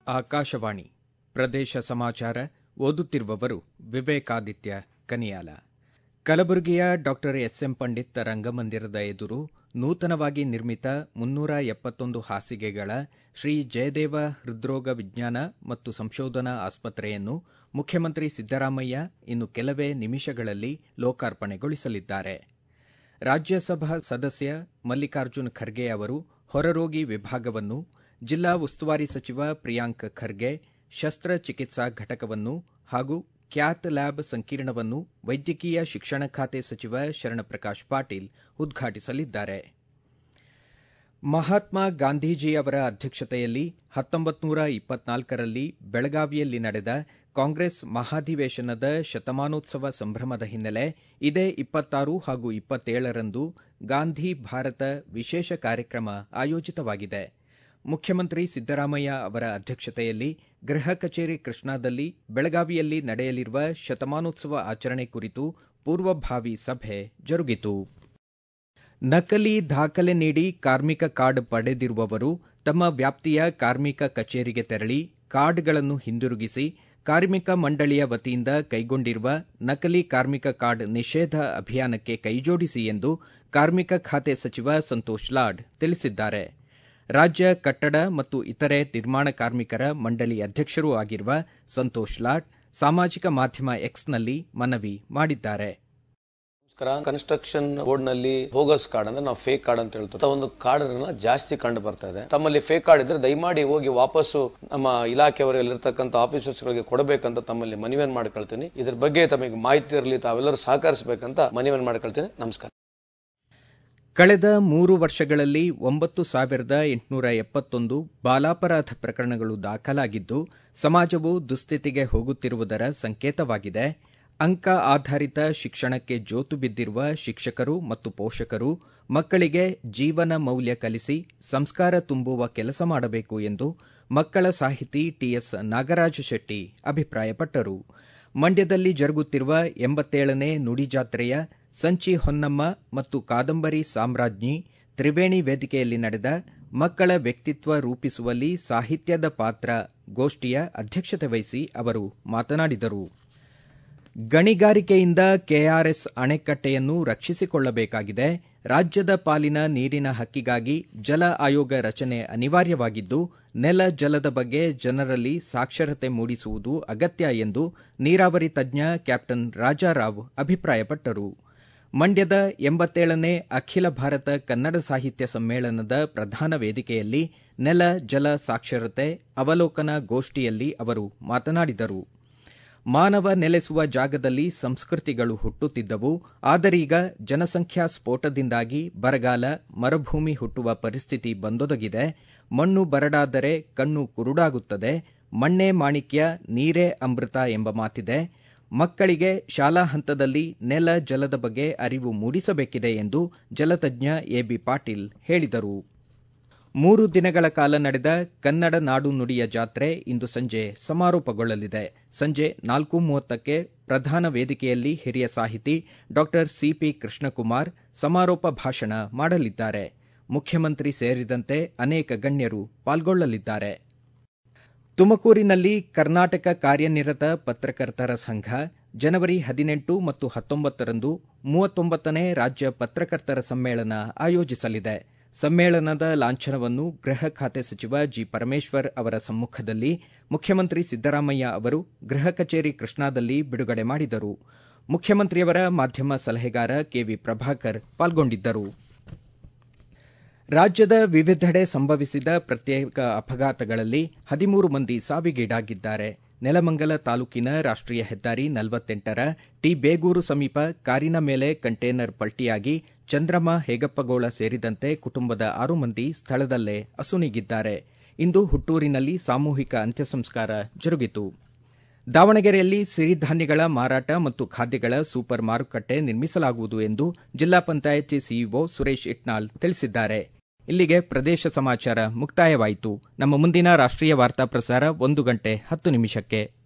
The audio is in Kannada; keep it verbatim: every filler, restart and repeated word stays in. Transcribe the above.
ಆಕಾಶವಾಣಿ ಪ್ರದೇಶ ಸಮಾಚಾರ ಓದುತ್ತಿರುವವರು ವಿವೇಕಾದಿತ್ಯ ಕನಿಯಾಲ. ಕಲಬುರಗಿಯ ಡಾ ಎಸ್ ಎಂ ಪಂಡಿತ್ ರಂಗಮಂದಿರದ ಎದುರು ನೂತನವಾಗಿ ನಿರ್ಮಿತ ಮುನ್ನೂರ ಎಪ್ಪತ್ತೊಂದು ಹಾಸಿಗೆಗಳ ಶ್ರೀ ಜಯದೇವ ಹೃದ್ರೋಗ ವಿಜ್ಞಾನ ಮತ್ತು ಸಂಶೋಧನಾ ಆಸ್ಪತ್ರೆಯನ್ನು ಮುಖ್ಯಮಂತ್ರಿ ಸಿದ್ದರಾಮಯ್ಯ ಇನ್ನು ಕೆಲವೇ ನಿಮಿಷಗಳಲ್ಲಿ ಲೋಕಾರ್ಪಣೆಗೊಳಿಸಲಿದ್ದಾರೆ. ರಾಜ್ಯಸಭಾ ಸದಸ್ಯ ಮಲ್ಲಿಕಾರ್ಜುನ ಖರ್ಗೆ ಅವರು ಹೊರರೋಗಿ ವಿಭಾಗವನ್ನು, ಜಿಲ್ಲಾ ಉಸ್ತುವಾರಿ ಸಚಿವ ಪ್ರಿಯಾಂಕ್ ಖರ್ಗೆ ಶಸ್ತ್ರಚಿಕಿತ್ಸಾ ಘಟಕವನ್ನು ಹಾಗೂ ಕ್ಯಾತ್ ಲ್ಯಾಬ್ ಸಂಕೀರ್ಣವನ್ನು ವೈದ್ಯಕೀಯ ಶಿಕ್ಷಣ ಖಾತೆ ಸಚಿವ ಶರಣಪ್ರಕಾಶ್ ಪಾಟೀಲ್ ಉದ್ಘಾಟಿಸಲಿದ್ದಾರೆ. ಮಹಾತ್ಮ ಗಾಂಧೀಜಿ ಅವರ ಅಧ್ಯಕ್ಷತೆಯಲ್ಲಿ ಹತ್ತೊಂಬತ್ತು ನೂರ ಇಪ್ಪತ್ನಾಲ್ಕರಲ್ಲಿ ಬೆಳಗಾವಿಯಲ್ಲಿ ನಡೆದ ಕಾಂಗ್ರೆಸ್ ಮಹಾಧಿವೇಶನದ ಶತಮಾನೋತ್ಸವ ಸಂಭ್ರಮದ ಹಿನ್ನೆಲೆ ಇದೇ ಇಪ್ಪತ್ತಾರು ಹಾಗೂ ಇಪ್ಪತ್ತೇಳರಂದು ಗಾಂಧಿ ಭಾರತ ವಿಶೇಷ ಕಾರ್ಯಕ್ರಮ ಆಯೋಜಿತವಾಗಿದೆ. ಮುಖ್ಯಮಂತ್ರಿ ಸಿದ್ದರಾಮಯ್ಯ ಅವರ ಅಧ್ಯಕ್ಷತೆಯಲ್ಲಿ ಗೃಹ ಕಚೇರಿ ಕೃಷ್ಣಾದಲ್ಲಿ ಬೆಳಗಾವಿಯಲ್ಲಿ ನಡೆಯಲಿರುವ ಶತಮಾನೋತ್ಸವ ಆಚರಣೆ ಕುರಿತು ಪೂರ್ವಭಾವಿ ಸಭೆ ಜರುಗಿತು. ನಕಲಿ ದಾಖಲೆ ನೀಡಿ ಕಾರ್ಮಿಕ ಕಾರ್ಡ್ ಪಡೆದಿರುವವರು ತಮ್ಮ ವ್ಯಾಪ್ತಿಯ ಕಾರ್ಮಿಕ ಕಚೇರಿಗೆ ತೆರಳಿ ಕಾರ್ಡ್ಗಳನ್ನು ಹಿಂದಿರುಗಿಸಿ ಕಾರ್ಮಿಕ ಮಂಡಳಿಯ ವತಿಯಿಂದ ಕೈಗೊಂಡಿರುವ ನಕಲಿ ಕಾರ್ಮಿಕ ಕಾರ್ಡ್ ನಿಷೇಧ ಅಭಿಯಾನಕ್ಕೆ ಕೈಜೋಡಿಸಿ ಎಂದು ಕಾರ್ಮಿಕ ಖಾತೆ ಸಚಿವ ಸಂತೋಷ್ ಲಾಡ್ ತಿಳಿಸಿದ್ದಾರೆ. ರಾಜ್ಯ ಕಟ್ಟಡ ಮತ್ತು ಇತರೆ ನಿರ್ಮಾಣ ಕಾರ್ಮಿಕರ ಮಂಡಳಿ ಅಧ್ಯಕ್ಷರೂ ಆಗಿರುವ ಸಂತೋಷ್ ಲಾಡ್ ಸಾಮಾಜಿಕ ಮಾಧ್ಯಮ ಎಕ್ಸ್ನಲ್ಲಿ ಮನವಿ ಮಾಡಿದ್ದಾರೆ. ಕನ್ಸ್ಟ್ರಕ್ಷನ್ ಬೋರ್ಡ್ ನಲ್ಲಿ ಬೋಗಸ್ ಕಾರ್ಡ್ ಅಂದ್ರೆ ನಾವು ಫೇಕ್ ಕಾರ್ಡ್ ಅಂತ ಹೇಳ್ತೀವಿ. ಒಂದು ಕಾರ್ಡ್ ಜಾಸ್ತಿ ಕಂಡು ಬರ್ತಾ ಇದೆ. ತಮ್ಮಲ್ಲಿ ಫೇಕ್ ಕಾರ್ಡ್ ಇದ್ರೆ ದಯಮಾಡಿ ಹೋಗಿ ವಾಪಸ್ಸು ನಮ್ಮ ಇಲಾಖೆಯವರಲ್ಲಿರ್ತಕ್ಕಂಥ ಆಫೀಸರ್ಸ್ ಗಳಿಗೆ ಕೊಡಬೇಕಂತ ತಮ್ಮಲ್ಲಿ ಮನವಿಯನ್ನು ಮಾಡ್ಕೊಳ್ತೀನಿ. ಇದ್ರ ಬಗ್ಗೆ ತಮಗೆ ಮಾಹಿತಿ ಇರಲಿ, ತಾವೆಲ್ಲರೂ ಸಹಕರಿಸಬೇಕಂತ ಮನವಿಯನ್ನು ಮಾಡ್ಕೊಳ್ತೀನಿ. ನಮಸ್ಕಾರ. ಕಳೆದ ಮೂರು ವರ್ಷಗಳಲ್ಲಿ ಒಂಬತ್ತು ಸಾವಿರದ ಎಂಟುನೂರ ಎಪ್ಪತ್ತೊಂದು ಬಾಲಾಪರಾಧ ಪ್ರಕರಣಗಳು ದಾಖಲಾಗಿದ್ದು, ಸಮಾಜವು ದುಸ್ಥಿತಿಗೆ ಹೋಗುತ್ತಿರುವುದರ ಸಂಕೇತವಾಗಿದೆ. ಅಂಕ ಆಧಾರಿತ ಶಿಕ್ಷಣಕ್ಕೆ ಜೋತು ಬಿದ್ದಿರುವ ಶಿಕ್ಷಕರು ಮತ್ತು ಪೋಷಕರು ಮಕ್ಕಳಿಗೆ ಜೀವನ ಮೌಲ್ಯ ಕಲಿಸಿ ಸಂಸ್ಕಾರ ತುಂಬುವ ಕೆಲಸ ಮಾಡಬೇಕು ಎಂದು ಮಕ್ಕಳ ಸಾಹಿತಿ ಟಿಎಸ್ ನಾಗರಾಜ ಶೆಟ್ಟಿ ಅಭಿಪ್ರಾಯಪಟ್ಟರು. ಮಂಡ್ಯದಲ್ಲಿ ಜರುಗುತ್ತಿರುವ ಎಂಬತ್ತೇಳನೇ ನುಡಿ ಜಾತ್ರೆಯ ಸಂಚಿ ಹೊನ್ನಮ್ಮ ಮತ್ತು ಕಾದಂಬರಿ ಸಾಮ್ರಾಜ್ಞಿ ತ್ರಿವೇಣಿ ವೇದಿಕೆಯಲ್ಲಿ ನಡೆದ ಮಕ್ಕಳ ವ್ಯಕ್ತಿತ್ವ ರೂಪಿಸುವಲ್ಲಿ ಸಾಹಿತ್ಯದ ಪಾತ್ರ ಗೋಷ್ಠಿಯ ಅಧ್ಯಕ್ಷತೆ ವಹಿಸಿ ಅವರು ಮಾತನಾಡಿದರು. ಗಣಿಗಾರಿಕೆಯಿಂದ ಕೆಆರ್ಎಸ್ ಅಣೆಕಟ್ಟೆಯನ್ನು ರಕ್ಷಿಸಿಕೊಳ್ಳಬೇಕಾಗಿದೆ. ರಾಜ್ಯದ ಪಾಲಿನ ನೀರಿನ ಹಕ್ಕಿಗಾಗಿ ಜಲ ಆಯೋಗ ರಚನೆ ಅನಿವಾರ್ಯವಾಗಿದ್ದು, ನೆಲ ಜಲದ ಬಗ್ಗೆ ಜನರಲ್ಲಿ ಸಾಕ್ಷರತೆ ಮೂಡಿಸುವುದು ಅಗತ್ಯ ಎಂದು ನೀರಾವರಿ ತಜ್ಞ ಕ್ಯಾಪ್ಟನ್ ರಾಜಾರಾವ್ ಅಭಿಪ್ರಾಯಪಟ್ಟರು. ಮಂಡ್ಯದ ಎಂಬತ್ತೇಳನೇ ಅಖಿಲ ಭಾರತ ಕನ್ನಡ ಸಾಹಿತ್ಯ ಸಮ್ಮೇಳನದ ಪ್ರಧಾನ ವೇದಿಕೆಯಲ್ಲಿ ನೆಲ ಜಲ ಸಾಕ್ಷರತೆ ಅವಲೋಕನ ಗೋಷ್ಠಿಯಲ್ಲಿ ಅವರು ಮಾತನಾಡಿದರು. ಮಾನವ ನೆಲೆಸುವ ಜಾಗದಲ್ಲಿ ಸಂಸ್ಕೃತಿಗಳು ಹುಟ್ಟುತ್ತಿದ್ದವು. ಆದರೀಗ ಜನಸಂಖ್ಯಾ ಸ್ಫೋಟದಿಂದಾಗಿ ಬರಗಾಲ, ಮರುಭೂಮಿ ಹುಟ್ಟುವ ಪರಿಸ್ಥಿತಿ ಬಂದೊದಗಿದೆ. ಮಣ್ಣು ಬರಡಾದರೆ ಕಣ್ಣು ಕುರುಡಾಗುತ್ತದೆ. ಮಣ್ಣೇ ಮಾಣಿಕ್ಯ, ನೀರೇ ಅಮೃತ ಎಂಬ ಮಾತಿದೆ. ಮಕ್ಕಳಿಗೆ ಶಾಲಾ ಹಂತದಲ್ಲಿ ನೆಲ ಜಲದ ಬಗ್ಗೆ ಅರಿವು ಮೂಡಿಸಬೇಕಿದೆ ಎಂದು ಜಲತಜ್ಞ ಎಬಿ ಪಾಟೀಲ್ ಹೇಳಿದರು. ಮೂರು ದಿನಗಳ ಕಾಲ ನಡೆದ ಕನ್ನಡ ನಾಡು ನುಡಿಯ ಜಾತ್ರೆ ಇಂದು ಸಂಜೆ ಸಮಾರೋಪಗೊಳ್ಳಲಿದೆ. ಸಂಜೆ ನಾಲ್ಕು ಮೂವತ್ತಕ್ಕೆ ಪ್ರಧಾನ ವೇದಿಕೆಯಲ್ಲಿ ಹಿರಿಯ ಸಾಹಿತಿ ಡಾ ಸಿಪಿ ಕೃಷ್ಣಕುಮಾರ್ ಸಮಾರೋಪ ಭಾಷಣ ಮಾಡಲಿದ್ದಾರೆ. ಮುಖ್ಯಮಂತ್ರಿ ಸೇರಿದಂತೆ ಅನೇಕ ಗಣ್ಯರು ಪಾಲ್ಗೊಳ್ಳಲಿದ್ದಾರೆ. ತುಮಕೂರಿನಲ್ಲಿ ಕರ್ನಾಟಕ ಕಾರ್ಯನಿರತ ಪತ್ರಕರ್ತರ ಸಂಘ ಜನವರಿ ಹದಿನೆಂಟು ಮತ್ತು ಹತ್ತೊಂಬತ್ತರಂದು ಮೂವತ್ತೊಂಬತ್ತನೇ ರಾಜ್ಯ ಪತ್ರಕರ್ತರ ಸಮ್ಮೇಳನ ಆಯೋಜಿಸಲಿದೆ. ಸಮ್ಮೇಳನದ ಲಾಂಛನವನ್ನು ಗೃಹ ಖಾತೆ ಸಚಿವ ಜಿ ಪರಮೇಶ್ವರ್ ಅವರ ಸಮ್ಮುಖದಲ್ಲಿ ಮುಖ್ಯಮಂತ್ರಿ ಸಿದ್ದರಾಮಯ್ಯ ಅವರು ಗೃಹ ಕಚೇರಿ ಕೃಷ್ಣಾದಲ್ಲಿ ಬಿಡುಗಡೆ ಮಾಡಿದರು. ಮುಖ್ಯಮಂತ್ರಿಯವರ ಮಾಧ್ಯಮ ಸಲಹೆಗಾರ ಕೆವಿ ಪ್ರಭಾಕರ್ ಪಾಲ್ಗೊಂಡಿದ್ದರು. ರಾಜ್ಯದ ವಿವಿಧೆಡೆ ಸಂಭವಿಸಿದ ಪ್ರತ್ಯೇಕ ಅಪಘಾತಗಳಲ್ಲಿ ಹದಿಮೂರು ಮಂದಿ ಸಾವಿಗೀಡಾಗಿದ್ದಾರೆ. ನೆಲಮಂಗಲ ತಾಲೂಕಿನ ರಾಷ್ಟ್ರೀಯ ಹೆದ್ದಾರಿ ನಲವತ್ತೆಂಟರ ಟಿ ಬೇಗೂರು ಸಮೀಪ ಕಾರಿನ ಮೇಲೆ ಕಂಟೇನರ್ ಪಲ್ಟಿಯಾಗಿ ಚಂದ್ರಮ್ಮ ಹೇಗಪ್ಪಗೋಳ ಸೇರಿದಂತೆ ಕುಟುಂಬದ ಆರು ಮಂದಿ ಸ್ಥಳದಲ್ಲೇ ಅಸುನೀಗಿದ್ದಾರೆ. ಇಂದು ಹುಟ್ಟೂರಿನಲ್ಲಿ ಸಾಮೂಹಿಕ ಅಂತ್ಯಸಂಸ್ಕಾರ ಜರುಗಿತು. ದಾವಣಗೆರೆಯಲ್ಲಿ ಸಿರಿಧಾನ್ಯಗಳ ಮಾರಾಟ ಮತ್ತು ಖಾದ್ಯಗಳ ಸೂಪರ್ ಮಾರುಕಟ್ಟೆ ನಿರ್ಮಿಸಲಾಗುವುದು ಎಂದು ಜಿಲ್ಲಾ ಪಂಚಾಯಿತಿ ಸಿಇಒ ಸುರೇಶ್ ಇಟ್ನಾಳ್ ತಿಳಿಸಿದ್ದಾರೆ. ಇಲ್ಲಿಗೆ ಪ್ರದೇಶ ಸಮಾಚಾರ ಮುಕ್ತಾಯವಾಯಿತು. ನಮ್ಮ ಮುಂದಿನ ರಾಷ್ಟ್ರೀಯ ವಾರ್ತಾ ಪ್ರಸಾರ ಒಂದು ಗಂಟೆ ಹತ್ತು ನಿಮಿಷಕ್ಕೆ.